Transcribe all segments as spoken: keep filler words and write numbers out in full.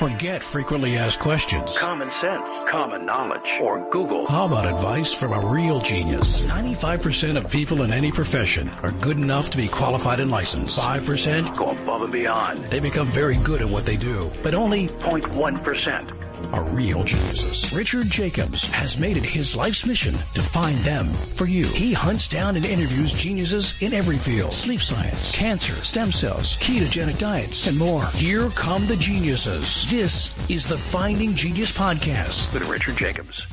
Forget frequently asked questions. Common sense, common knowledge, or Google. How about advice from a real genius? ninety-five percent of people in any profession are good enough to be qualified and licensed. five percent go above and beyond. They become very good at what they do, but only zero point one percent are real geniuses. Richard Jacobs has made it his life's mission to find them for you. He hunts down and interviews geniuses in every field: sleep science, cancer, stem cells, ketogenic diets, and more. Here come the geniuses. This is the Finding Genius Podcast with Richard Jacobs.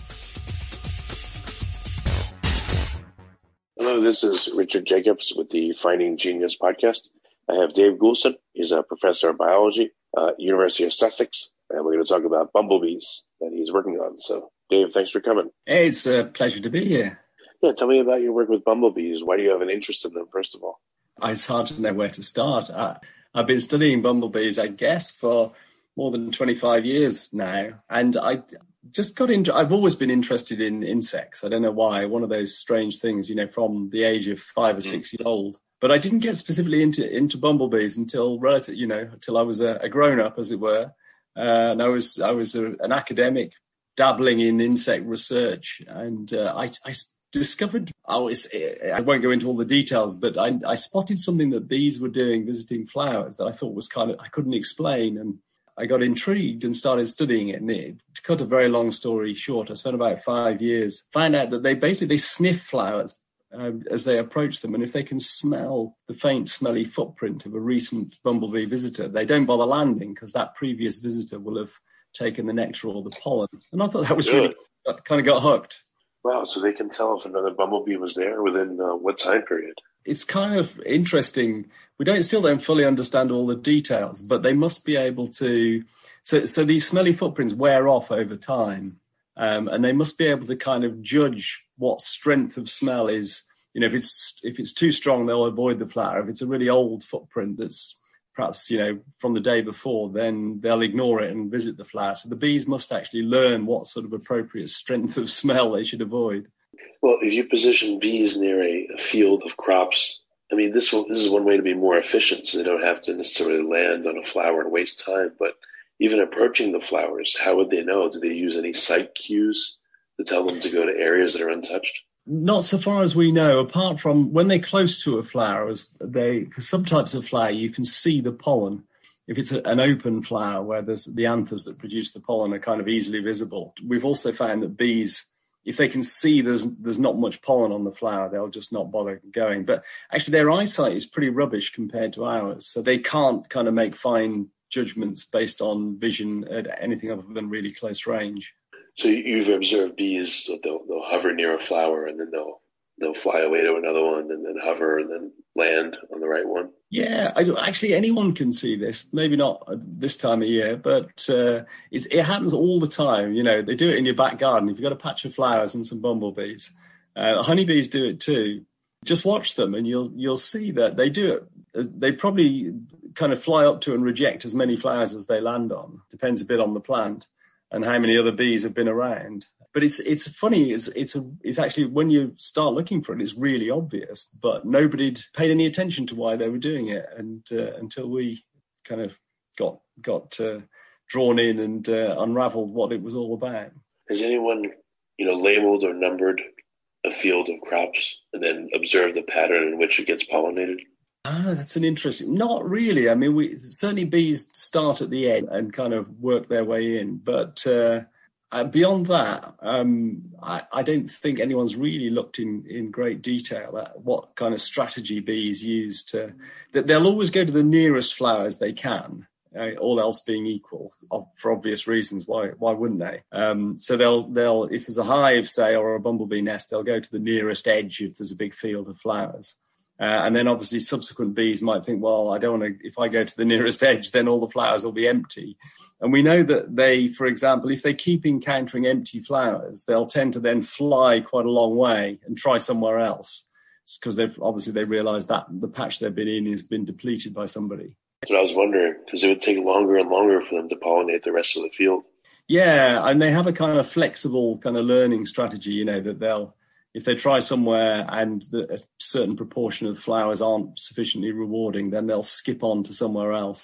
Hello, this is Richard Jacobs with the Finding Genius Podcast. I have Dave Goulston. He's a professor of biology at University of Sussex, and we're going to talk about bumblebees that he's working on. So, Dave, thanks for coming. Hey, it's a pleasure to be here. Yeah, tell me about your work with bumblebees. Why do you have an interest in them, first of all? It's hard to know where to start. I, I've been studying bumblebees, I guess, for more than twenty-five years now, and I just got into. I've always been interested in insects. I don't know why. One of those strange things, you know, from the age of five or six mm. years old. But I didn't get specifically into into bumblebees until relative, you know, until I was a, a grown up, as it were. Uh, and I was I was a, an academic dabbling in insect research, and uh, I, I discovered. Oh, it's, I won't go into all the details, but I, I spotted something that bees were doing visiting flowers that I thought was kind of I couldn't explain, and I got intrigued and started studying it. And it, to cut a very long story short, I spent about five years. Found out that they basically they sniff flowers Um, as they approach them, and if they can smell the faint smelly footprint of a recent bumblebee visitor, they don't bother landing because that previous visitor will have taken the nectar or the pollen. And I thought that was really, I kind of got hooked. Wow, so they can tell if another bumblebee was there within uh, what time period? It's kind of interesting. We don't still don't fully understand all the details, but they must be able to, so, so these smelly footprints wear off over time. Um, and they must be able to kind of judge what strength of smell is. You know, if it's if it's too strong, they'll avoid the flower. If it's a really old footprint that's perhaps, you know, from the day before, then they'll ignore it and visit the flower. So the bees must actually learn what sort of appropriate strength of smell they should avoid. Well, if you position bees near a, a field of crops, I mean, this will, this is one way to be more efficient, so they don't have to necessarily land on a flower and waste time, but even approaching the flowers, how would they know? Do they use any sight cues to tell them to go to areas that are untouched? Not so far as we know, apart from when they're close to a flower. They, for some types of flower, you can see the pollen. If it's a, an open flower where there's the anthers that produce the pollen are kind of easily visible. We've also found that bees, if they can see there's there's not much pollen on the flower, they'll just not bother going. But actually their eyesight is pretty rubbish compared to ours, so they can't kind of make fine judgments based on vision at anything other than really close range. So you've observed bees, so they'll, they'll hover near a flower and then they'll they'll fly away to another one and then hover and then land on the right one? Yeah, I, actually anyone can see this. Maybe not this time of year, but uh, it's, it happens all the time. You know, they do it in your back garden. If you've got a patch of flowers and some bumblebees, uh, honeybees do it too. Just watch them and you'll you'll see that they do it. They probably kind of fly up to and reject as many flowers as they land on. Depends a bit on the plant and how many other bees have been around. But it's it's funny. It's it's a, it's actually when you start looking for it, it's really obvious. But nobody'd paid any attention to why they were doing it, and uh, until we kind of got got uh, drawn in and uh, unravelled what it was all about. Has anyone, you know, labelled or numbered a field of crops and then observed the pattern in which it gets pollinated? Ah, that's an interesting. Not really. I mean, we certainly bees start at the end and kind of work their way in, but uh, uh, beyond that, um, I, I don't think anyone's really looked in, in great detail at what kind of strategy bees use to. That they'll always go to the nearest flowers they can, uh, all else being equal, for obvious reasons. Why? Why wouldn't they? Um, so they'll they'll if there's a hive, say, or a bumblebee nest, they'll go to the nearest edge if there's a big field of flowers. Uh, and then obviously subsequent bees might think, well, I don't want to, if I go to the nearest edge, then all the flowers will be empty. And we know that they, for example, if they keep encountering empty flowers, they'll tend to then fly quite a long way and try somewhere else. It's because they've obviously they realise that the patch they've been in has been depleted by somebody. That's what I was wondering, because it would take longer and longer for them to pollinate the rest of the field. Yeah, and they have a kind of flexible kind of learning strategy, you know, that they'll, if they try somewhere and the, a certain proportion of flowers aren't sufficiently rewarding, then they'll skip on to somewhere else.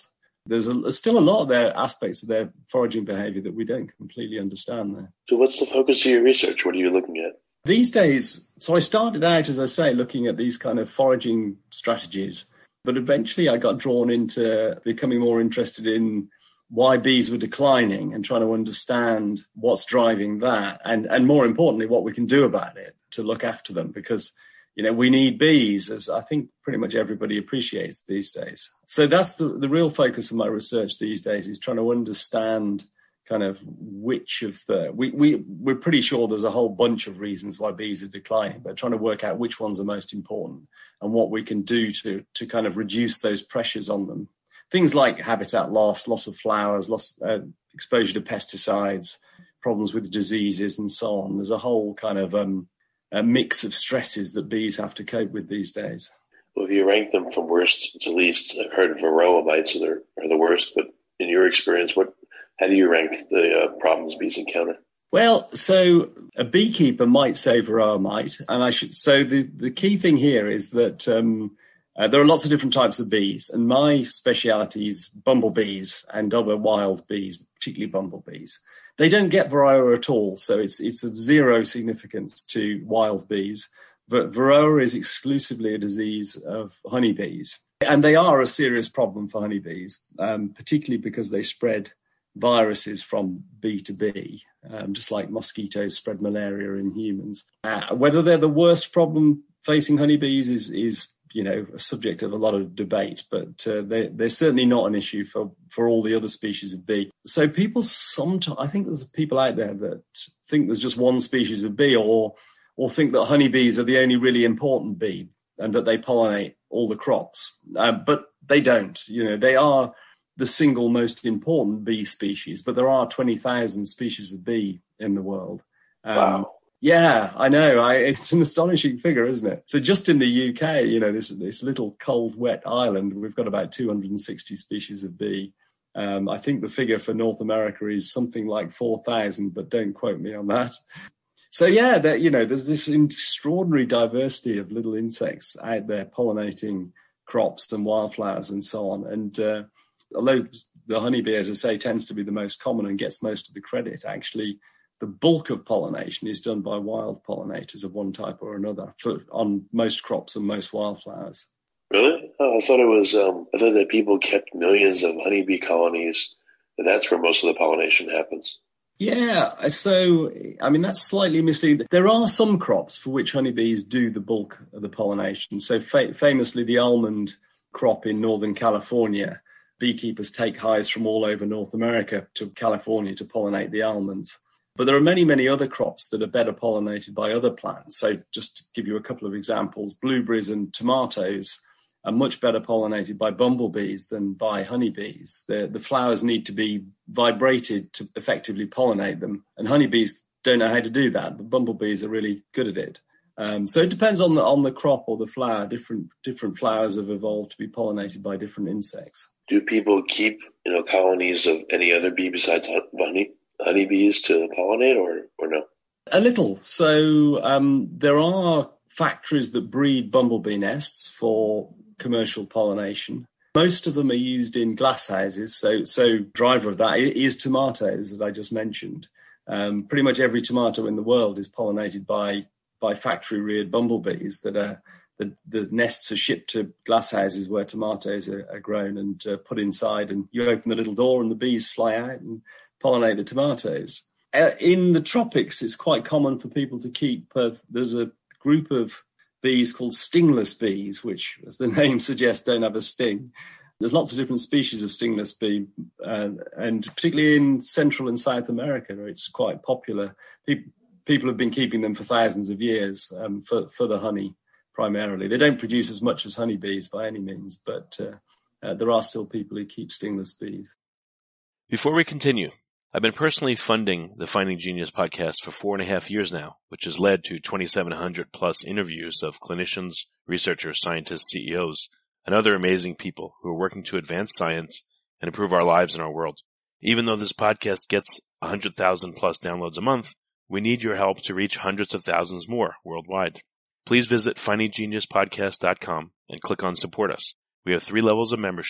There's, a, there's still a lot of their aspects of their foraging behavior that we don't completely understand there. So what's the focus of your research? What are you looking at? These days, so I started out, as I say, looking at these kind of foraging strategies, but eventually I got drawn into becoming more interested in why bees were declining and trying to understand what's driving that, and, and more importantly, what we can do about it to look after them, because, you know, we need bees, as I think pretty much everybody appreciates these days. So that's the, the real focus of my research these days, is trying to understand kind of which of the, we, we, we're pretty sure there's a whole bunch of reasons why bees are declining, but trying to work out which ones are most important and what we can do to, to kind of reduce those pressures on them. Things like habitat loss, loss of flowers, loss, uh, exposure to pesticides, problems with diseases and so on. There's a whole kind of um, a mix of stresses that bees have to cope with these days. Well, if you rank them from worst to least, I've heard varroa mites are, are the worst, but in your experience, what how do you rank the uh, problems bees encounter? Well, so a beekeeper might say varroa mite, and I should. So the, the key thing here is that um, uh, there are lots of different types of bees, and my speciality is bumblebees and other wild bees, particularly bumblebees. They don't get varroa at all, so it's it's of zero significance to wild bees. But varroa is exclusively a disease of honeybees, and they are a serious problem for honeybees, um, particularly because they spread viruses from bee to bee, um, just like mosquitoes spread malaria in humans. Uh, whether they're the worst problem facing honeybees is, is you know, a subject of a lot of debate, but uh, they, they're certainly not an issue for, for all the other species of bee. So people sometimes, I think there's people out there that think there's just one species of bee, or or think that honeybees are the only really important bee and that they pollinate all the crops. Uh, but they don't. You know, they are the single most important bee species, but there are twenty thousand species of bee in the world. Um, wow. Yeah, I know. I, it's an astonishing figure, isn't it? So just in the U K, you know, this, this little cold, wet island, we've got about two hundred sixty species of bee. Um, I think the figure for North America is something like four thousand, but don't quote me on that. So yeah, that, you know, there's this extraordinary diversity of little insects out there pollinating crops and wildflowers and so on. And uh, although the honeybee, as I say, tends to be the most common and gets most of the credit, actually the bulk of pollination is done by wild pollinators of one type or another for, on most crops and most wildflowers. Really? Oh, I thought it was, um, I thought that people kept millions of honeybee colonies, and that's where most of the pollination happens. Yeah, so, I mean, that's slightly misleading. There are some crops for which honeybees do the bulk of the pollination. So fa- famously, the almond crop in Northern California, beekeepers take hives from all over North America to California to pollinate the almonds. But there are many, many other crops that are better pollinated by other plants. So just to give you a couple of examples, blueberries and tomatoes are much better pollinated by bumblebees than by honeybees. The, the flowers need to be vibrated to effectively pollinate them, and honeybees don't know how to do that, but bumblebees are really good at it. Um, so it depends on the on the crop or the flower. Different different flowers have evolved to be pollinated by different insects. Do people keep, you know, colonies of any other bee besides honey honeybees to pollinate, or or no? A little. So um, there are factories that breed bumblebee nests for commercial pollination. Most of them are used in glass houses. So, so driver of that is tomatoes that I just mentioned. Um, pretty much every tomato in the world is pollinated by by factory-reared bumblebees. That are the, the nests are shipped to glass houses where tomatoes are, are grown and uh, put inside. And you open the little door, and the bees fly out and pollinate the tomatoes. Uh, in the tropics, it's quite common for people to keep. Uh, there's a group of bees called stingless bees, which, as the name suggests, don't have a sting. There's lots of different species of stingless bee, uh, and particularly in Central and South America, it's quite popular. People, people have been keeping them for thousands of years um, for, for the honey, primarily. They don't produce as much as honeybees by any means, but uh, uh, there are still people who keep stingless bees. Before we continue, I've been personally funding the Finding Genius podcast for four and a half years now, which has led to twenty-seven hundred plus interviews of clinicians, researchers, scientists, C E Os, and other amazing people who are working to advance science and improve our lives and our world. Even though this podcast gets one hundred thousand plus downloads a month, we need your help to reach hundreds of thousands more worldwide. Please visit finding genius podcast dot com and click on Support Us. We have three levels of membership.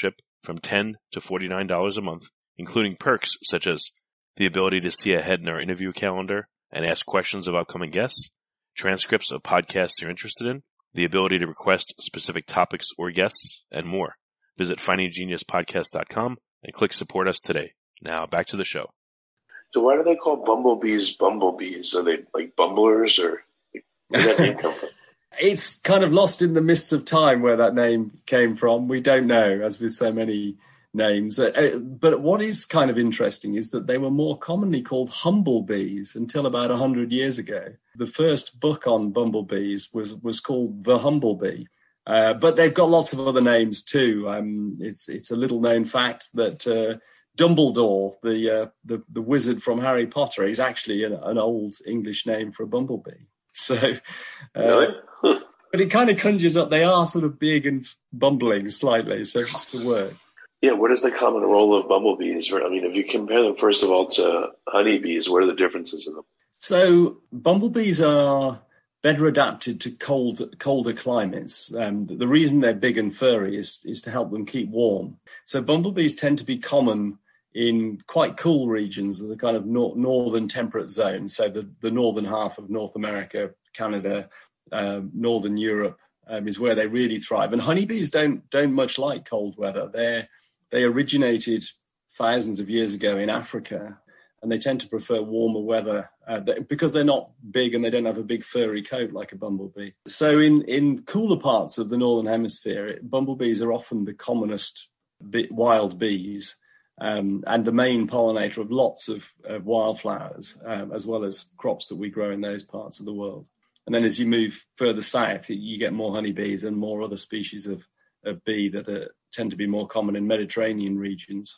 from ten dollars to forty-nine dollars a month, including perks such as the ability to see ahead in our interview calendar and ask questions of upcoming guests, transcripts of podcasts you're interested in, the ability to request specific topics or guests, and more. Visit finding genius podcast dot com and click support us today. Now back to the show. So why do they call bumblebees bumblebees? Are they like bumblers, or where did that name come from? It's kind of lost in the mists of time where that name came from. We don't know, as with so many names. Uh, but what is kind of interesting is that they were more commonly called humblebees until about one hundred years ago. The first book on bumblebees was, was called The Humblebee. Uh, but they've got lots of other names too. Um, it's it's a little known fact that uh, Dumbledore, the, uh, the the wizard from Harry Potter, is actually an, an old English name for a bumblebee. So, uh, really? Huh. But it kind of conjures up. They are sort of big and bumbling slightly, so it's to work. Yeah. What is the common role of bumblebees? I mean, if you compare them first of all to honeybees, what are the differences in them? So bumblebees are better adapted to cold, colder climates. Um, the reason they're big and furry is, is to help them keep warm. So bumblebees tend to be common in quite cool regions, the kind of nor- northern temperate zone. So the, the northern half of North America, Canada, uh, Northern Europe um, is where they really thrive. And honeybees don't don't much like cold weather. They they originated thousands of years ago in Africa, and they tend to prefer warmer weather uh, because they're not big and they don't have a big furry coat like a bumblebee. So in, in cooler parts of the Northern Hemisphere, bumblebees are often the commonest bee, wild bees um, and the main pollinator of lots of, of wildflowers, um, as well as crops that we grow in those parts of the world. And then as you move further south, you get more honeybees and more other species of, of bee that are, tend to be more common in Mediterranean regions.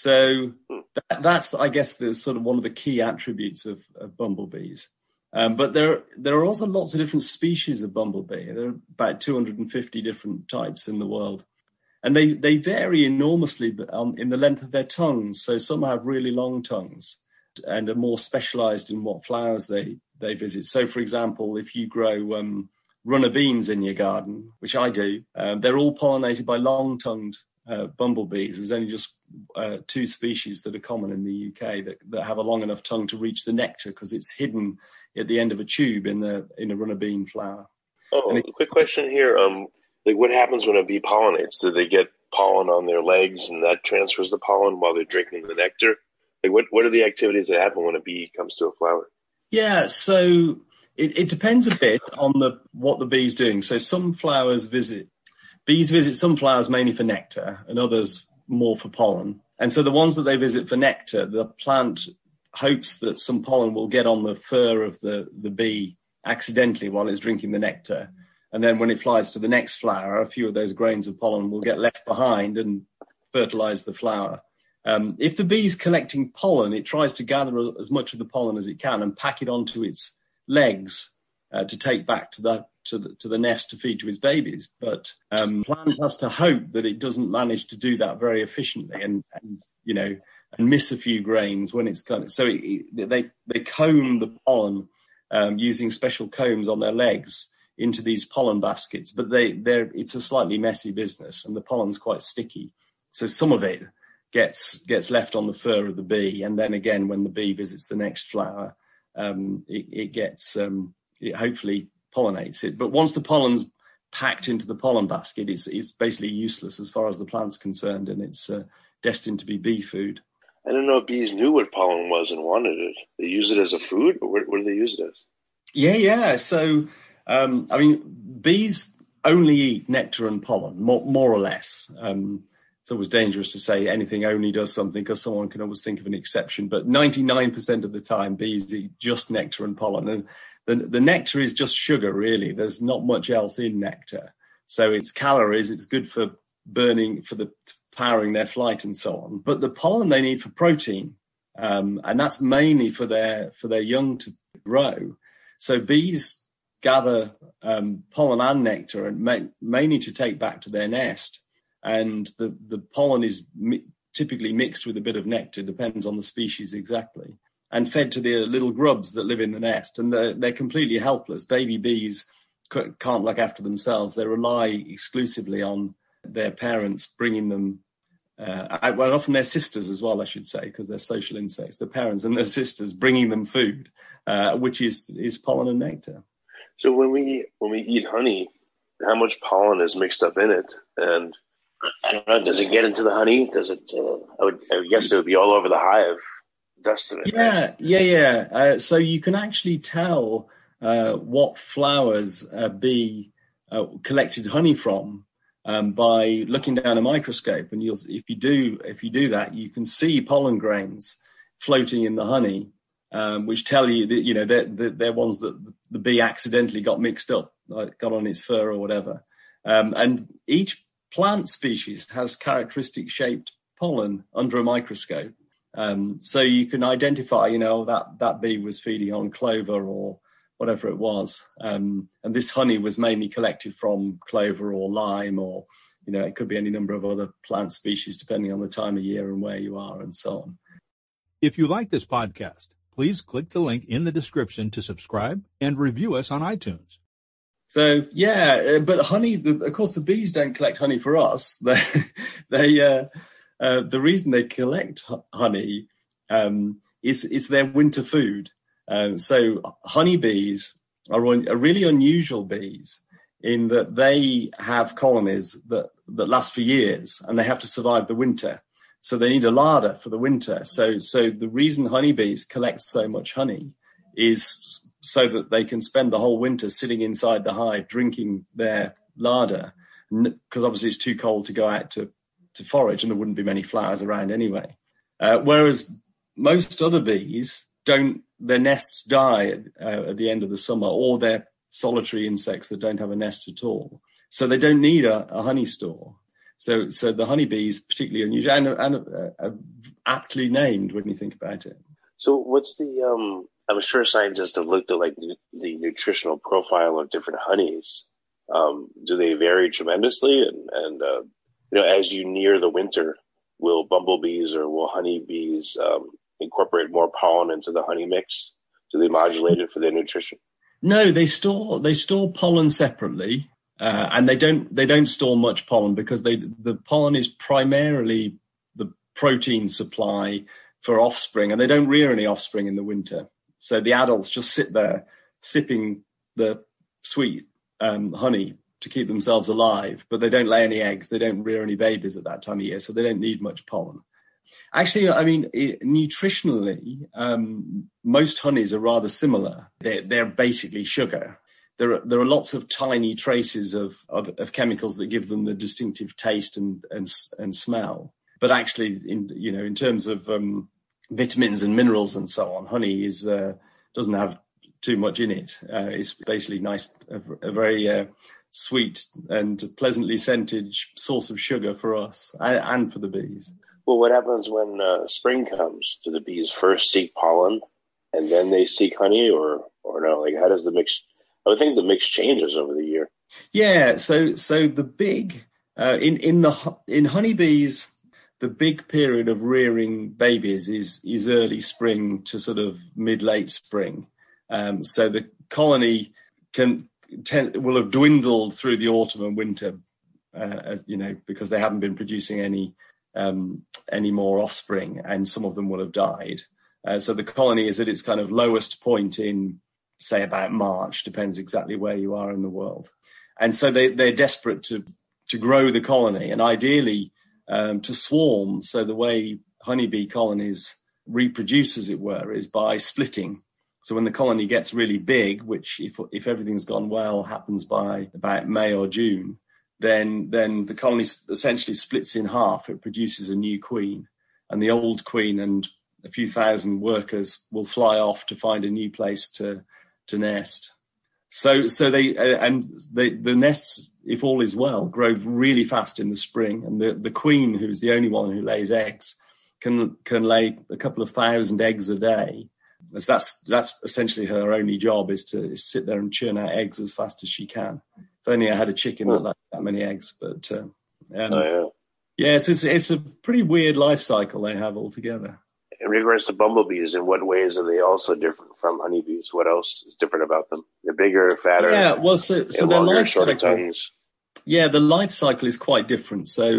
So that, that's, I guess, the sort of one of the key attributes of, of bumblebees. Um, but there, there are also lots of different species of bumblebee. There are about two hundred fifty different types in the world. And they, they vary enormously um, in the length of their tongues. So some have really long tongues and are more specialized in what flowers they, they visit. So, for example, if you grow um, runner beans in your garden, which I do, um, they're all pollinated by long-tongued uh, bumblebees. There's only just uh, two species that are common in the U K that, that have a long enough tongue to reach the nectar because it's hidden at the end of a tube in the in a runner bean flower. Oh, it, quick question here. Um, like, what happens when a bee pollinates? Do they get pollen on their legs and that transfers the pollen while they're drinking the nectar? Like, what, what are the activities that happen when a bee comes to a flower? Yeah, so it, it depends a bit on the what the bee's doing. So some flowers visit, bees visit some flowers mainly for nectar and others more for pollen. And so the ones that they visit for nectar, the plant hopes that some pollen will get on the fur of the, the bee accidentally while it's drinking the nectar. And then when it flies to the next flower, a few of those grains of pollen will get left behind and fertilize the flower. Um, if the bee's collecting pollen, it tries to gather as much of the pollen as it can and pack it onto its legs uh, to take back to the, to the to the nest to feed to its babies. But um, the plant has to hope that it doesn't manage to do that very efficiently and, and you know, and miss a few grains when it's kind of, so it, it, they, they comb the pollen um, using special combs on their legs into these pollen baskets, but they they're it's a slightly messy business and the pollen's quite sticky. So some of it gets gets left on the fur of the bee, and then again when the bee visits the next flower, um, it, it gets um, it hopefully pollinates it. But once the pollen's packed into the pollen basket, it's it's basically useless as far as the plant's concerned, and it's uh, destined to be bee food. I don't know if bees knew what pollen was and wanted it. They use it as a food, or what, what do they use it as? Yeah, yeah. So. Um, I mean, bees only eat nectar and pollen, more, more or less. Um, it's always dangerous to say anything only does something because someone can always think of an exception. But ninety-nine percent of the time, bees eat just nectar and pollen. And the, the nectar is just sugar, really. There's not much else in nectar. So it's calories. It's good for burning, for the powering their flight and so on. But the pollen they need for protein. Um, and that's mainly for their, for their young to grow. So bees gather um, pollen and nectar and ma- mainly to take back to their nest. And the, the pollen is mi- typically mixed with a bit of nectar, depends on the species exactly, and fed to the little grubs that live in the nest. And they're, they're completely helpless. Baby bees c- can't look after themselves. They rely exclusively on their parents bringing them Uh, well, often they're sisters as well, I should say, because they're social insects. Their parents and their sisters bringing them food, uh, which is is pollen and nectar. So when we when we eat honey, how much pollen is mixed up in it? And I don't know, does it get into the honey? Does it? Uh, I would I would guess it would be all over the hive, dust in it. Yeah, right? yeah, yeah. Uh, so you can actually tell uh, what flowers a bee uh, collected honey from. Um, by looking down a microscope, and you'll, if you do, if you do that, you can see pollen grains floating in the honey, um, which tell you that you know they're, they're ones that the bee accidentally got mixed up, like got on its fur or whatever. Um, and each plant species has characteristic shaped pollen under a microscope, um, so you can identify, you know, that that bee was feeding on clover or whatever it was. Um, and this honey was mainly collected from clover or lime, or, you know, it could be any number of other plant species, depending on the time of year and where you are and so on. If you like this podcast, please click the link in the description to subscribe and review us on iTunes. So, yeah, but honey, the, of course, the bees don't collect honey for us. They, they uh, uh, the reason they collect honey um, is, is their winter food. Um, so honeybees are, un- are really unusual bees in that they have colonies that, that last for years, and they have to survive the winter. So they need a larder for the winter. So, so the reason honeybees collect so much honey is so that they can spend the whole winter sitting inside the hive drinking their larder, because obviously it's too cold to go out to, to forage, and there wouldn't be many flowers around anyway. Uh, whereas most other bees don't, their nests die uh, at the end of the summer, or they're solitary insects that don't have a nest at all. So they don't need a, a honey store. So so the honeybees particularly unusual and, and uh, uh, aptly named when you think about it. So what's the, um, I'm sure scientists have looked at like the, the nutritional profile of different honeys. Um, do they vary tremendously? And, and uh, you know, as you near the winter, will bumblebees or will honeybees um, incorporate more pollen into the honey mix? Do they modulate it for their nutrition? No, they store they store pollen separately, uh, and they don't they don't store much pollen because they the pollen is primarily the protein supply for offspring, and they don't rear any offspring in the winter. So the adults just sit there sipping the sweet um, honey to keep themselves alive, but they don't lay any eggs. They don't rear any babies at that time of year, so they don't need much pollen. Actually, I mean, it, nutritionally, um, most honeys are rather similar. They're, they're basically sugar. There are, there are lots of tiny traces of, of, of chemicals that give them the distinctive taste and, and, and smell. But actually, in, you know, in terms of um, vitamins and minerals and so on, honey is uh, doesn't have too much in it. Uh, it's basically nice, a, a very uh, sweet and pleasantly scented source of sugar for us and, and for the bees. Well, what happens when uh, spring comes? Do the bees first seek pollen and then they seek honey, or or no? Like, how does the mix? I would think the mix changes over the year. Yeah. So so the big uh, in in the in honeybees, the big period of rearing babies is is early spring to sort of mid late spring. Um, so the colony can tend, will have dwindled through the autumn and winter, uh, as you know, because they haven't been producing any. Um, any more offspring, and some of them will have died. Uh, so the colony is at its kind of lowest point in, say, about March, depends exactly where you are in the world. And so they, they're desperate to, to grow the colony and ideally um, to swarm. So the way honeybee colonies reproduce, as it were, is by splitting. So when the colony gets really big, which if, if everything's gone well, happens by about May or June, then then the colony essentially splits in half. It produces a new queen, and the old queen and a few thousand workers will fly off to find a new place to to nest. So so they uh, and they, the nests, if all is well, grow really fast in the spring, and the, the queen, who's the only one who lays eggs, can can lay a couple of thousand eggs a day. As that's that's essentially her only job, is to is sit there and churn out eggs as fast as she can. If only I had a chicken that laid that many eggs, but uh, um, oh, yeah, yeah, it's, it's it's a pretty weird life cycle they have altogether. In regards to bumblebees, in what ways are they also different from honeybees? What else is different about them? They're bigger, fatter. Yeah, well, so so their longer, life shorter cycle. tongues. Yeah, the life cycle is quite different. So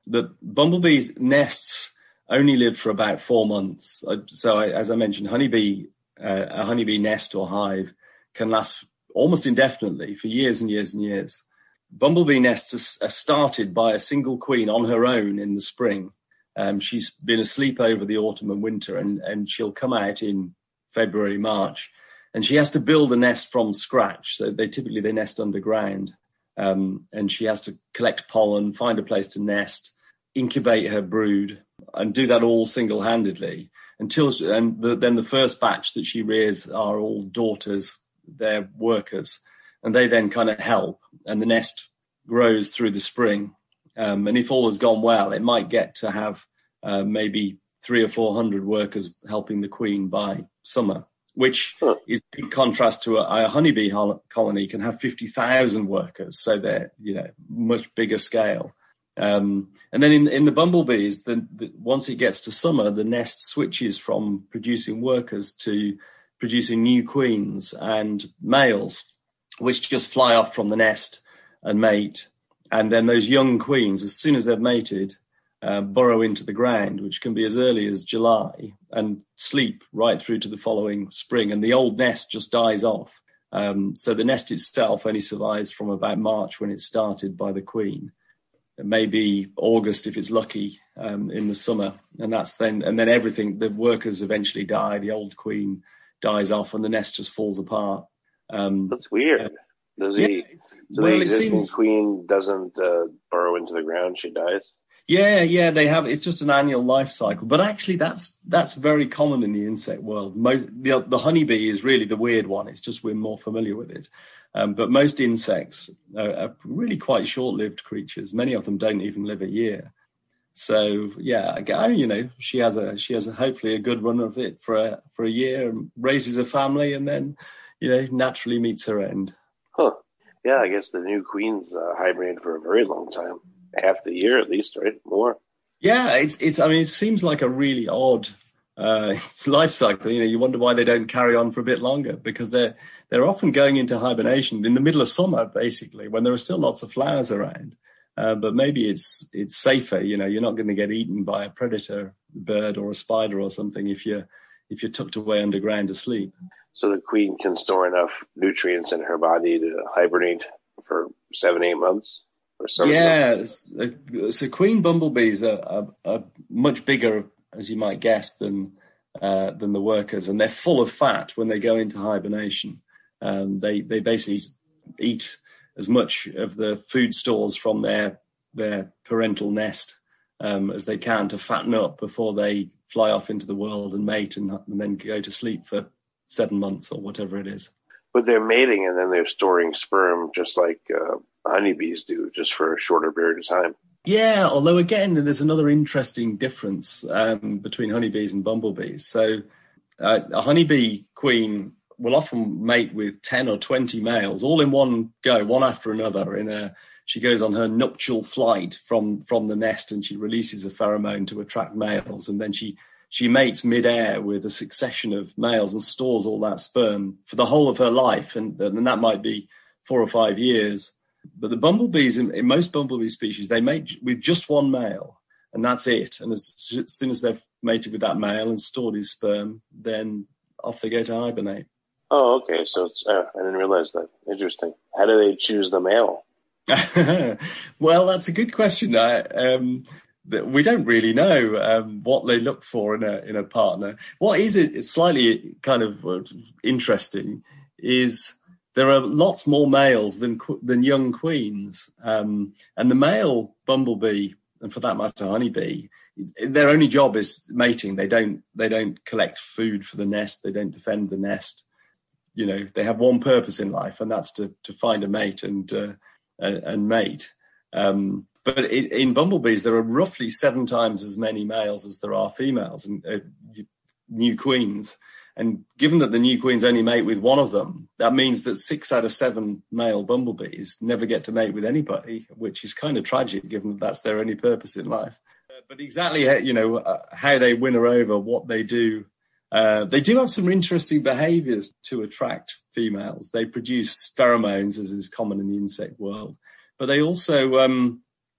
the bumblebees' nests only live for about four months. So I, as I mentioned, honeybee, uh, a honeybee nest or hive can last almost indefinitely for years and years and years. Bumblebee nests are started by a single queen on her own in the spring. Um, she's been asleep over the autumn and winter, and, and she'll come out in February, March, and she has to build a nest from scratch. So they typically they nest underground, um, and she has to collect pollen, find a place to nest, incubate her brood, and do that all single-handedly until she, and the, then the first batch that she rears are all daughters. They're workers, and they then kind of help, and the nest grows through the spring. Um, and if all has gone well, it might get to have uh, maybe three or four hundred workers helping the queen by summer, which huh. is in contrast to a, a honeybee hol- colony can have fifty thousand workers. So they're, you know, much bigger scale. Um, and then in, in the bumblebees, the, the, once it gets to summer, the nest switches from producing workers to producing new queens and males, which just fly off from the nest and mate. And then those young queens, as soon as they've mated, uh, burrow into the ground, which can be as early as July, and sleep right through to the following spring. And the old nest just dies off. Um, so the nest itself only survives from about March, when it started by the queen. Maybe August if it's lucky, um, in the summer, and that's then and then everything. The workers eventually die. The old queen dies off, and the nest just falls apart. Um, that's weird. Uh, Does he? Yeah, so well, the existing seems, queen doesn't uh, burrow into the ground; she dies. Yeah, yeah, they have. It's just an annual life cycle, but actually, that's that's very common in the insect world. Mo- the the honeybee is really the weird one. It's just we're more familiar with it. Um, but most insects are, are really quite short-lived creatures. Many of them don't even live a year. So yeah, you know, she has a she has a, hopefully a good run of it for a for a year, and raises a family, and then, you know, naturally meets her end. Huh. Yeah, I guess the new queens uh, hibernate for a very long time, half the year at least, right? More. Yeah, it's it's. I mean, it seems like a really odd uh, life cycle. You know, you wonder why they don't carry on for a bit longer, because they're they're often going into hibernation in the middle of summer, basically, when there are still lots of flowers around. Uh, but maybe it's it's safer. You know, you're not going to get eaten by a predator bird or a spider or something if you're if you're tucked away underground asleep. So the queen can store enough nutrients in her body to hibernate for seven, eight months or so. Yeah, so queen bumblebees are, are, are much bigger, as you might guess, than uh, than the workers, and they're full of fat when they go into hibernation. Um, they they basically eat as much of the food stores from their their parental nest um, as they can to fatten up before they fly off into the world and mate and, and then go to sleep for seven months or whatever it is. But they're mating and then they're storing sperm just like uh, honeybees do, just for a shorter period of time. Yeah, although again, there's another interesting difference um, between honeybees and bumblebees. So uh, a honeybee queen will often mate with ten or twenty males all in one go, one after another. In a, she goes on her nuptial flight from, from the nest, and she releases a pheromone to attract males, and then she She mates mid-air with a succession of males and stores all that sperm for the whole of her life. And, and that might be four or five years. But the bumblebees, in, in most bumblebee species, they mate with just one male, and that's it. And as, as soon as they've mated with that male and stored his sperm, then off they go to hibernate. Oh, okay. So it's, uh, I didn't realize that. Interesting. How do they choose the male? Well, that's a good question. I, um, We don't really know um, what they look for in a in a partner. What is it? It's slightly kind of interesting is there are lots more males than than young queens, um, and the male bumblebee, and for that matter, honeybee, their only job is mating. They don't they don't collect food for the nest. They don't defend the nest. You know, they have one purpose in life, and that's to to find a mate and uh, and, and mate. Um, But in bumblebees, there are roughly seven times as many males as there are females and uh, new queens. And given that the new queens only mate with one of them, that means that six out of seven male bumblebees never get to mate with anybody, which is kind of tragic, given that that's their only purpose in life. Uh, but exactly, you know, uh, how they win her over, what they do. Uh, they do have some interesting behaviors to attract females. They produce pheromones, as is common in the insect world. But they also... Um,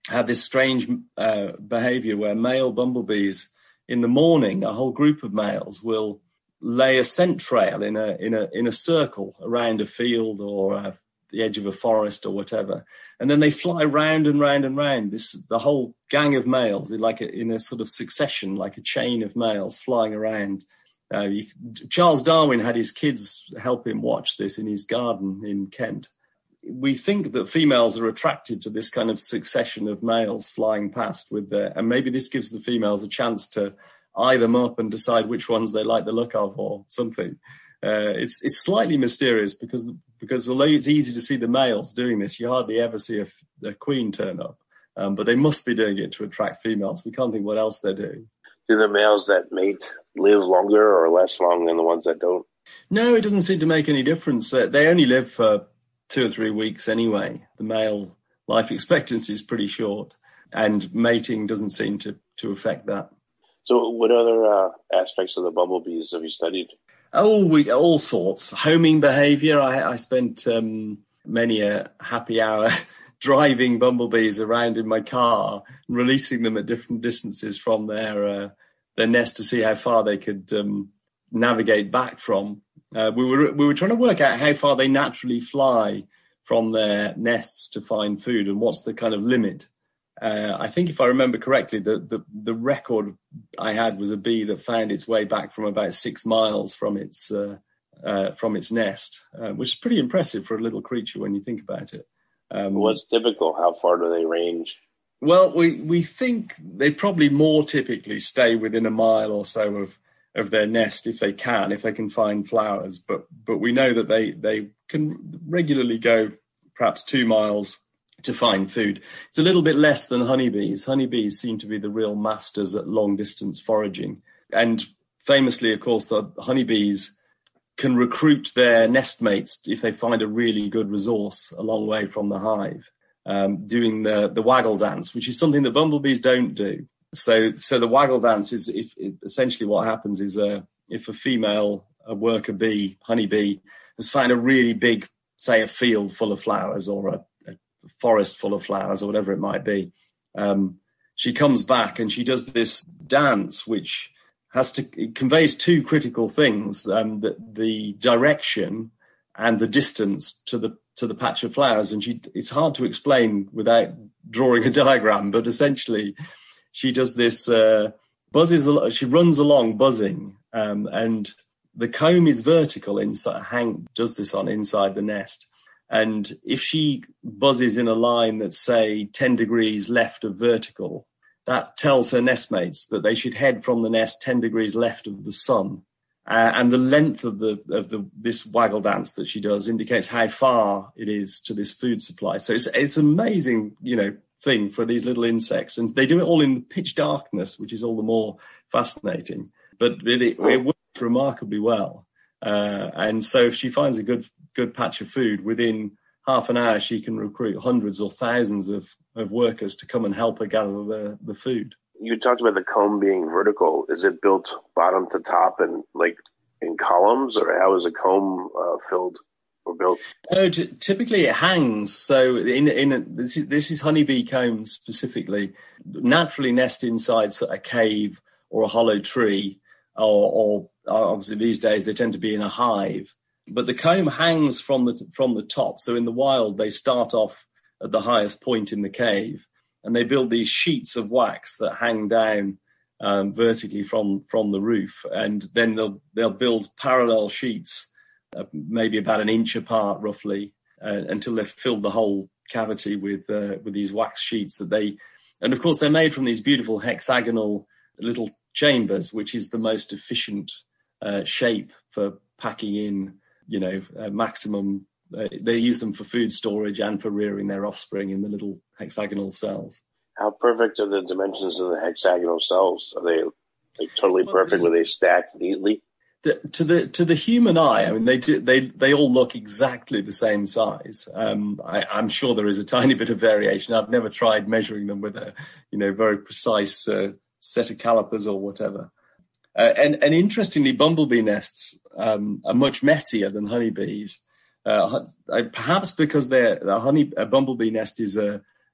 have this strange uh, behavior where male bumblebees in the morning, a whole group of males will lay a scent trail in a in a in a circle around a field or uh, the edge of a forest or whatever, and then they fly round and round and round. This the whole gang of males, in like a, in a sort of succession, like a chain of males flying around. Uh, you, Charles Darwin had his kids help him watch this in his garden in Kent. We think that females are attracted to this kind of succession of males flying past with their, and maybe this gives the females a chance to eye them up and decide which ones they like the look of or something. Uh, it's it's slightly mysterious because because although it's easy to see the males doing this, you hardly ever see a, a queen turn up. Um, but they must be doing it to attract females. We can't think what else they're doing. Do the males that mate live longer or less long than the ones that don't? No, it doesn't seem to make any difference. Uh, they only live for two or three weeks anyway. The male life expectancy is pretty short, and mating doesn't seem to, to affect that. So what other uh, aspects of the bumblebees have you studied? Oh, we, all sorts. Homing behavior. I, I spent um, many a happy hour driving bumblebees around in my car, releasing them at different distances from their uh, their nest to see how far they could um, navigate back from. Uh, we were we were trying to work out how far they naturally fly from their nests to find food and what's the kind of limit. Uh, I think if I remember correctly, the, the, the record I had was a bee that found its way back from about six miles from its uh, uh, from its nest, uh, which is pretty impressive for a little creature when you think about it. Um, What's typical? How far do they range? Well, we, we think they probably more typically stay within a mile or so of, of their nest if they can, if they can find flowers. But but we know that they, they can regularly go perhaps two miles to find food. It's a little bit less than honeybees. Honeybees seem to be the real masters at long-distance foraging. And famously, of course, the honeybees can recruit their nestmates if they find a really good resource a long way from the hive, um, doing the, the waggle dance, which is something that bumblebees don't do. So so the waggle dance is if, if essentially what happens is uh, if a female, a worker bee, honeybee, has found a really big, say, a field full of flowers or a forest full of flowers or whatever it might be, um, she comes back and she does this dance which has to, it conveys two critical things, um, the, the direction and the distance to the to the patch of flowers. And she, it's hard to explain without drawing a diagram, but essentially she does this, uh, buzzes, she runs along buzzing, um, and the comb is vertical inside, hang, does this on inside the nest. And if she buzzes in a line that's, say, ten degrees left of vertical, that tells her nestmates that they should head from the nest ten degrees left of the sun. Uh, and the length of the of the this waggle dance that she does indicates how far it is to this food supply. So it's it's an amazing, you know, thing for these little insects. And they do it all in pitch darkness, which is all the more fascinating. But it, it, it works remarkably well. Uh, and so if she finds a good good patch of food, within half an hour she can recruit hundreds or thousands of, of workers to come and help her gather the, the food. You talked about the comb being vertical. Is it built bottom to top and like in columns, or how is a comb uh, filled or built? No, t- typically it hangs. So in in a, this is this is honeybee comb specifically, naturally nest inside a cave or a hollow tree, or, or obviously these days they tend to be in a hive. But the comb hangs from the from the top. So in the wild, they start off at the highest point in the cave, and they build these sheets of wax that hang down um, vertically from from the roof, and then they'll they'll build parallel sheets, uh, maybe about an inch apart, roughly, uh, until they've filled the whole cavity with uh, with these wax sheets that they, and of course they're made from these beautiful hexagonal little chambers, which is the most efficient uh, shape for packing in. You know, uh, maximum, uh, they use them for food storage and for rearing their offspring in the little hexagonal cells. How perfect are the dimensions of the hexagonal cells? Are they like totally well, perfect? Were they stacked neatly? The, to the to the human eye, I mean, they do, they they all look exactly the same size. Um, I, I'm sure there is a tiny bit of variation. I've never tried measuring them with a, you know, very precise uh, set of calipers or whatever. Uh, and, and interestingly, bumblebee nests um, are much messier than honeybees, uh, perhaps because they're, a honey a bumblebee nest is a,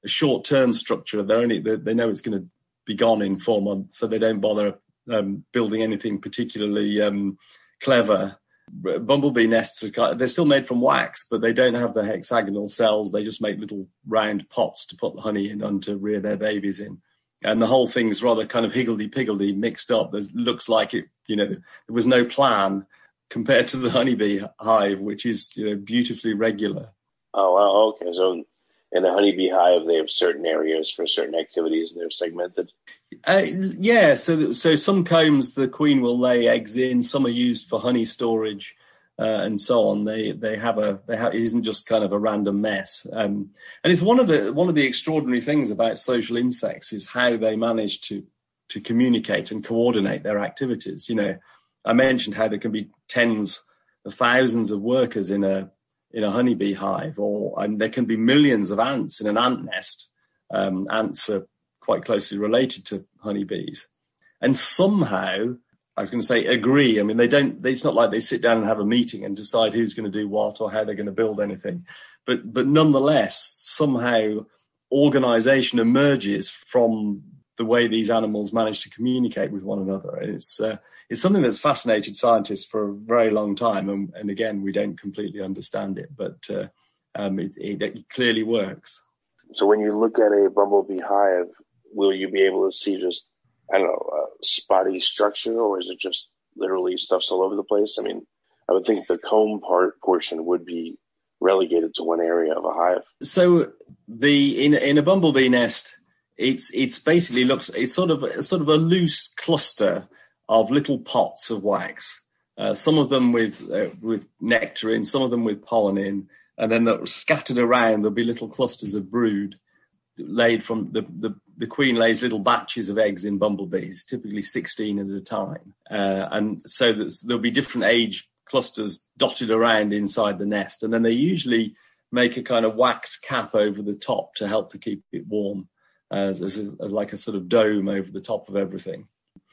a short-term structure. They're only they, they know it's going to be gone in four months, so they don't bother um, building anything particularly um, clever. Bumblebee nests are they're still made from wax, but they don't have the hexagonal cells. They just make little round pots to put the honey in and to rear their babies in. And the whole thing's rather kind of higgledy-piggledy, mixed up. It looks like it, you know, there was no plan compared to the honeybee hive, which is, you know, beautifully regular. Oh, wow. Okay. So in a honeybee hive, they have certain areas for certain activities, and they're segmented. Uh, yeah. So, so some combs the queen will lay eggs in. Some are used for honey storage, uh, and so on. They they have a they have it isn't just kind of a random mess. Um, and it's one of the one of the extraordinary things about social insects is how they manage to to communicate and coordinate their activities. You know, I mentioned how there can be tens of thousands of workers in a in a honeybee hive, or and there can be millions of ants in an ant nest. Um, ants are quite closely related to honeybees, and somehow I was going to say agree. I mean, they don't. They, it's not like they sit down and have a meeting and decide who's going to do what or how they're going to build anything. But but nonetheless, somehow organisation emerges from the way these animals manage to communicate with one another. It's uh, it's something that's fascinated scientists for a very long time, and, and again, we don't completely understand it, but uh, um, it, it, it clearly works. So when you look at a bumblebee hive, will you be able to see just, I don't know, a spotty structure, or is it just literally stuff's all over the place? I mean, I would think the comb part portion would be relegated to one area of a hive. So the in in a bumblebee nest, It's it's basically looks it's sort of sort of a loose cluster of little pots of wax. Uh, some of them with uh, with nectar in, some of them with pollen in, and then they're scattered around. There'll be little clusters of brood laid from the the, the queen lays little batches of eggs in bumblebees, typically sixteen at a time, uh, and so there'll be different age clusters dotted around inside the nest, and then they usually make a kind of wax cap over the top to help to keep it warm. As, as, a, as like a sort of dome over the top of everything,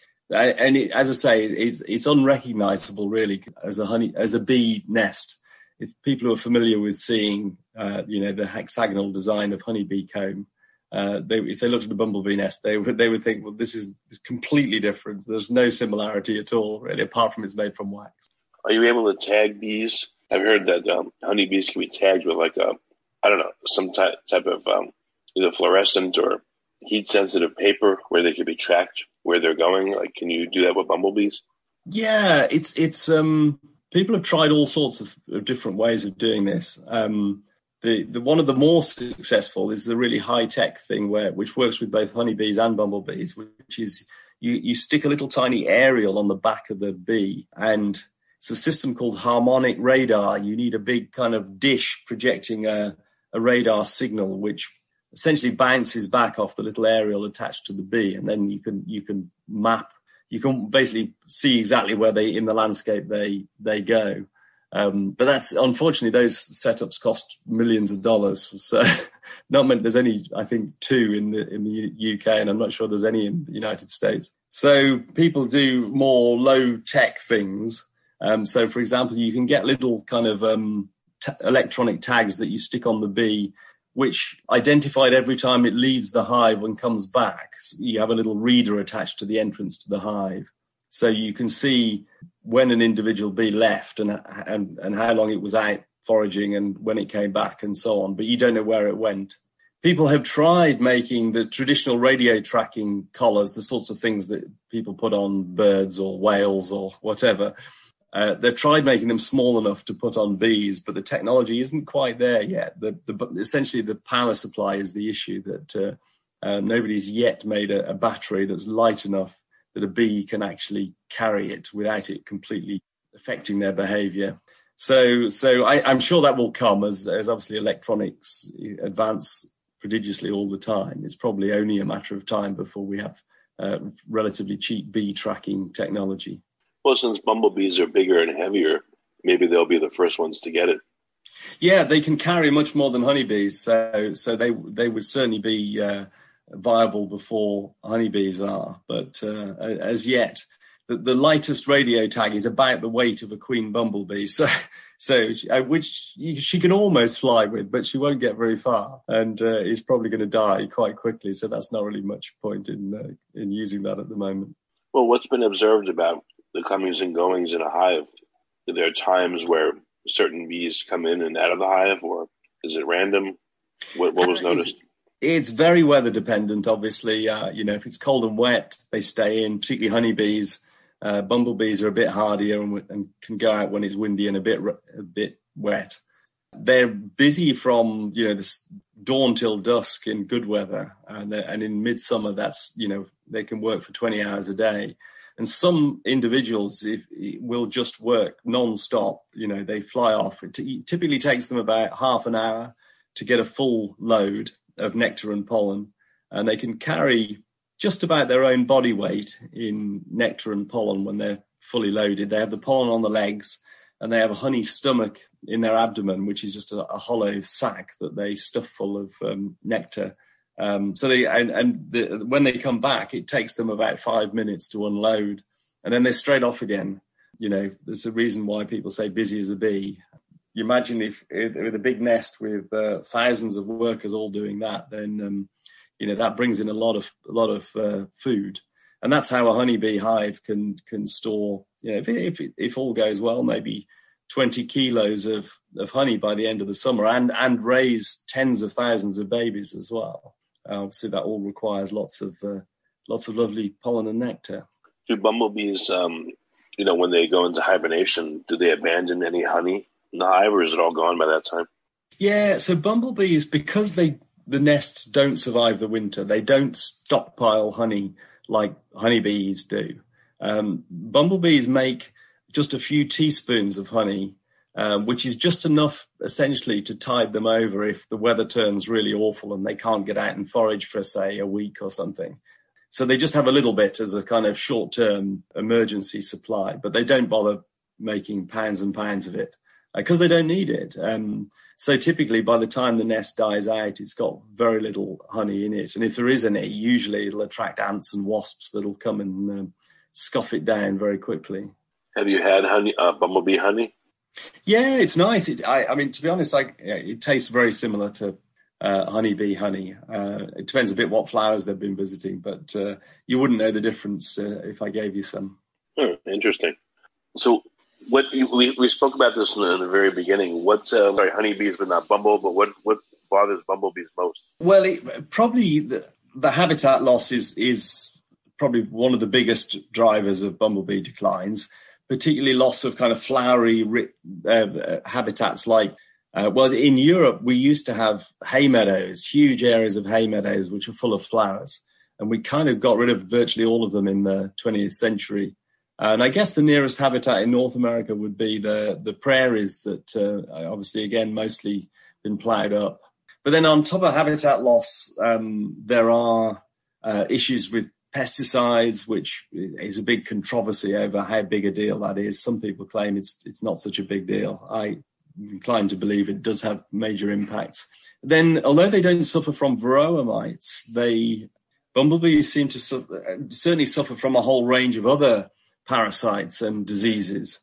and it, as I say, it's, it's unrecognizable really as a honey as a bee nest. If people who are familiar with seeing, uh, you know, the hexagonal design of honeybee comb, uh, they, if they looked at a bumblebee nest, they would they would think, well, this is, is completely different. There's no similarity at all, really, apart from it's made from wax. Are you able to tag bees? I've heard that um, honeybees can be tagged with like a, I don't know, some type type of um, either fluorescent or heat-sensitive paper where they can be tracked where they're going. Like, can you do that with bumblebees? Yeah, it's it's um, people have tried all sorts of, of different ways of doing this. Um, the, the one of the more successful is the really high-tech thing where which works with both honeybees and bumblebees, which is you you stick a little tiny aerial on the back of the bee, and it's a system called harmonic radar. You need a big kind of dish projecting a, a radar signal, which essentially bounces back off the little aerial attached to the bee, and then you can you can map, you can basically see exactly where they in the landscape they they go. Um, but that's unfortunately those setups cost millions of dollars. So not many. There's only I think two in the in the U K, and I'm not sure there's any in the United States. So people do more low tech things. Um, so for example, you can get little kind of um, t- electronic tags that you stick on the bee, which identified every time it leaves the hive and comes back. So you have a little reader attached to the entrance to the hive. So you can see when an individual bee left and, and, and how long it was out foraging and when it came back and so on, but you don't know where it went. People have tried making the traditional radio tracking collars, the sorts of things that people put on birds or whales or whatever. Uh, they've tried making them small enough to put on bees, but the technology isn't quite there yet. The, the, essentially, the power supply is the issue, that uh, uh, nobody's yet made a, a battery that's light enough that a bee can actually carry it without it completely affecting their behavior. So so I, I'm sure that will come as, as obviously electronics advance prodigiously all the time. It's probably only a matter of time before we have uh, relatively cheap bee tracking technology. Well, since bumblebees are bigger and heavier, maybe they'll be the first ones to get it. Yeah, they can carry much more than honeybees, so so they they would certainly be uh, viable before honeybees are. But uh, as yet, the, the lightest radio tag is about the weight of a queen bumblebee. So, so uh, which she can almost fly with, but she won't get very far, and uh, is probably going to die quite quickly. So that's not really much point in uh, in using that at the moment. Well, what's been observed about the comings and goings in a hive? Are there times where certain bees come in and out of the hive, or is it random? What, what was noticed? It's very weather dependent, obviously. Uh, you know, if it's cold and wet, they stay in, particularly honeybees. Uh, bumblebees are a bit hardier and, and can go out when it's windy and a bit a bit wet. They're busy from, you know, this dawn till dusk in good weather. And, and in midsummer, that's, you know, they can work for twenty hours a day. And some individuals if, will just work non-stop. You know, they fly off. It t- typically takes them about half an hour to get a full load of nectar and pollen. And they can carry just about their own body weight in nectar and pollen when they're fully loaded. They have the pollen on the legs, and they have a honey stomach in their abdomen, which is just a, a hollow sac that they stuff full of um, nectar. Um, so they and, and the, when they come back, it takes them about five minutes to unload, and then they're straight off again. You know, there's a reason why people say busy as a bee. You imagine if, if with a big nest with uh, thousands of workers all doing that, then um, you know that brings in a lot of a lot of uh, food, and that's how a honeybee hive can can store. You know, if if, if all goes well, maybe twenty kilos of, of honey by the end of the summer, and and raise tens of thousands of babies as well. Uh, obviously, that all requires lots of uh, lots of lovely pollen and nectar. Do bumblebees, um, you know, when they go into hibernation, do they abandon any honey in the hive, or is it all gone by that time? Yeah, so bumblebees, because they the nests don't survive the winter, they don't stockpile honey like honeybees do. Um, bumblebees make just a few teaspoons of honey, um, which is just enough essentially to tide them over if the weather turns really awful and they can't get out and forage for, say, a week or something. So they just have a little bit as a kind of short-term emergency supply, but they don't bother making pounds and pounds of it because uh, they don't need it. Um, so typically by the time the nest dies out, it's got very little honey in it. And if there is any, usually it'll attract ants and wasps that'll come and um, scoff it down very quickly. Have you had honey, uh, bumblebee honey? Yeah, it's nice. It, I, I mean, to be honest, like it tastes very similar to uh, honeybee honey. Uh, it depends a bit what flowers they've been visiting, but uh, you wouldn't know the difference uh, if I gave you some. Hmm, interesting. So, what we we spoke about this in the, in the very beginning. What uh, sorry, honeybees, but not bumble. But what what bothers bumblebees most? Well, it, probably the, the habitat loss is is probably one of the biggest drivers of bumblebee declines. Particularly loss of kind of flowery uh, habitats like, uh, well, in Europe, we used to have hay meadows, huge areas of hay meadows, which are full of flowers. And we kind of got rid of virtually all of them in the twentieth century. And I guess the nearest habitat in North America would be the, the prairies that uh, obviously, again, mostly been plowed up. But then on top of habitat loss, um, there are uh, issues with pesticides, which is a big controversy over how big a deal that is. Some people claim it's it's not such a big deal. I incline to believe it does have major impacts. Then, although they don't suffer from varroa mites, they bumblebees seem to suffer, certainly suffer from a whole range of other parasites and diseases.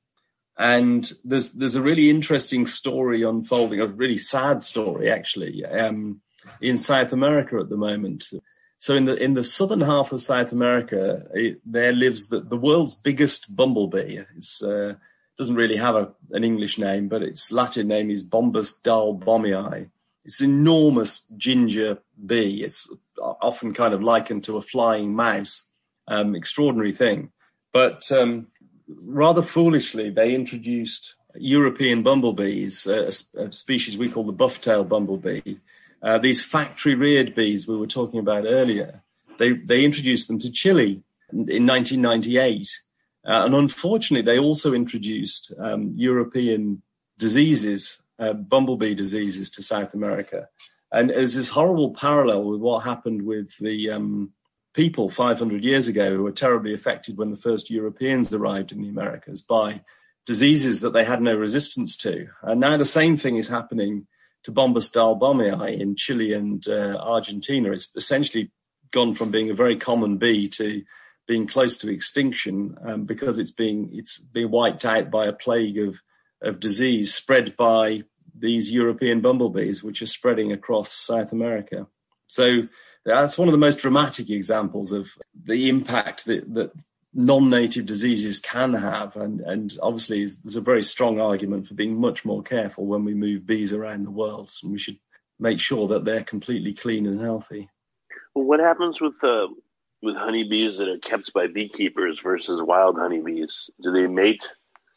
And there's there's a really interesting story unfolding, a really sad story actually, um, in South America at the moment. So in the in the southern half of South America, it, there lives the, the world's biggest bumblebee. It uh, doesn't really have a, an English name, but its Latin name is Bombus dalbomii. It's an enormous ginger bee. It's often kind of likened to a flying mouse. Um, extraordinary thing. But um, rather foolishly, they introduced European bumblebees, a, a species we call the buff-tailed bumblebee. Uh, these factory-reared bees we were talking about earlier, they, they introduced them to Chile in, in nineteen ninety-eight. Uh, and unfortunately, they also introduced um, European diseases, uh, bumblebee diseases to South America. And there's this horrible parallel with what happened with the um, people five hundred years ago who were terribly affected when the first Europeans arrived in the Americas by diseases that they had no resistance to. And now the same thing is happening to Bombus dalbomii in Chile and uh, Argentina. It's essentially gone from being a very common bee to being close to extinction um, because it's being it's being wiped out by a plague of of disease spread by these European bumblebees, which are spreading across South America. So that's one of the most dramatic examples of the impact that, that non-native diseases can have. And, and obviously there's a very strong argument for being much more careful when we move bees around the world. And we should make sure that they're completely clean and healthy. Well, what happens with uh, with honeybees that are kept by beekeepers versus wild honeybees? Do they mate?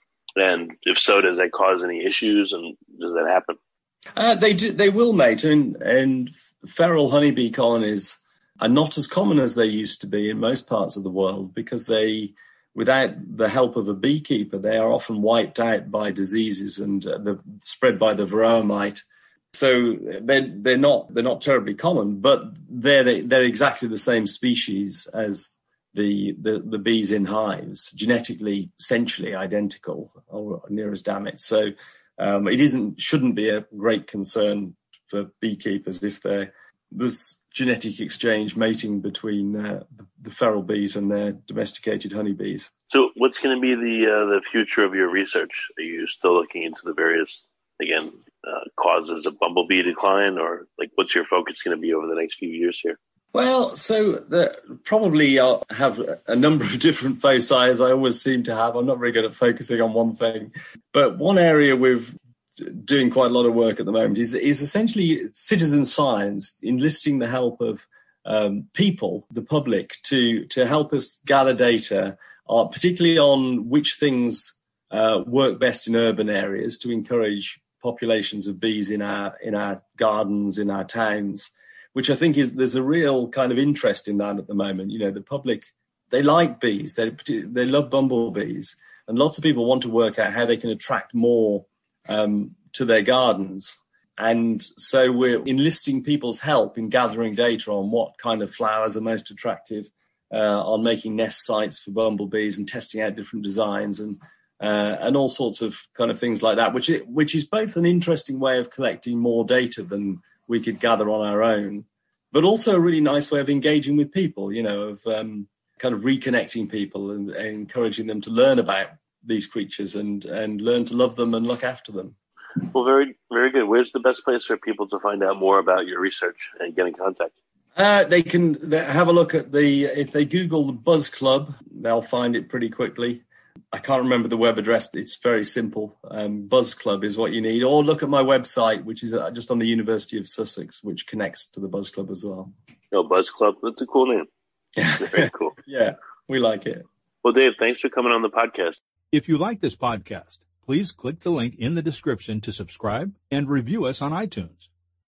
And if so, does that cause any issues? And does that happen? Uh, they do, they will mate. And, and feral honeybee colonies are not as common as they used to be in most parts of the world because they, without the help of a beekeeper, they are often wiped out by diseases and uh, the, spread by the varroa mite. So they're, they're not they're not terribly common, but they're they're exactly the same species as the the, the bees in hives, genetically essentially identical or near as damn it. So um, it isn't shouldn't be a great concern for beekeepers if there's genetic exchange mating between uh, the, the feral bees and their domesticated honeybees. So what's going to be the uh, the future of your research? Are you still looking into the various, again, uh, causes of bumblebee decline, or like what's your focus going to be over the next few years here? Well, so the, probably I'll have a number of different foci, as I always seem to have. I'm not very good at focusing on one thing. But one area we're doing quite a lot of work at the moment is, is essentially citizen science, enlisting the help of um, people, the public, to, to help us gather data, uh, particularly on which things uh, work best in urban areas to encourage populations of bees in our in our gardens, in our towns, which I think is there's a real kind of interest in that at the moment. You know, the public, they like bees, they they love bumblebees, and lots of people want to work out how they can attract more um, to their gardens. And so we're enlisting people's help in gathering data on what kind of flowers are most attractive, uh, on making nest sites for bumblebees and testing out different designs and Uh, and all sorts of kind of things like that, which it, which is both an interesting way of collecting more data than we could gather on our own, but also a really nice way of engaging with people, you know, of um, kind of reconnecting people and, and encouraging them to learn about these creatures and, and learn to love them and look after them. Well, very, very good. Where's the best place for people to find out more about your research and get in contact? Uh, they can they have a look at the, if they Google the Buzz Club, they'll find it pretty quickly. I can't remember the web address, but it's very simple. Um, Buzz Club is what you need. Or look at my website, which is just on the University of Sussex, which connects to the Buzz Club as well. Oh, Buzz Club. That's a cool name. Very cool. Yeah, we like it. Well, Dave, thanks for coming on the podcast. If you like this podcast, please click the link in the description to subscribe and review us on iTunes.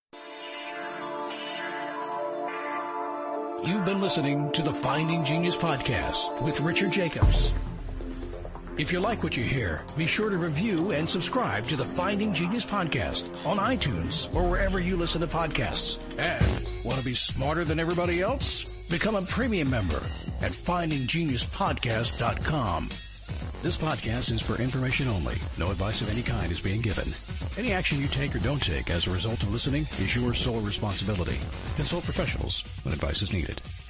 You've been listening to the Finding Genius podcast with Richard Jacobs. If you like what you hear, be sure to review and subscribe to the Finding Genius podcast on iTunes or wherever you listen to podcasts. And want to be smarter than everybody else? Become a premium member at finding genius podcast dot com. This podcast is for information only. No advice of any kind is being given. Any action you take or don't take as a result of listening is your sole responsibility. Consult professionals when advice is needed.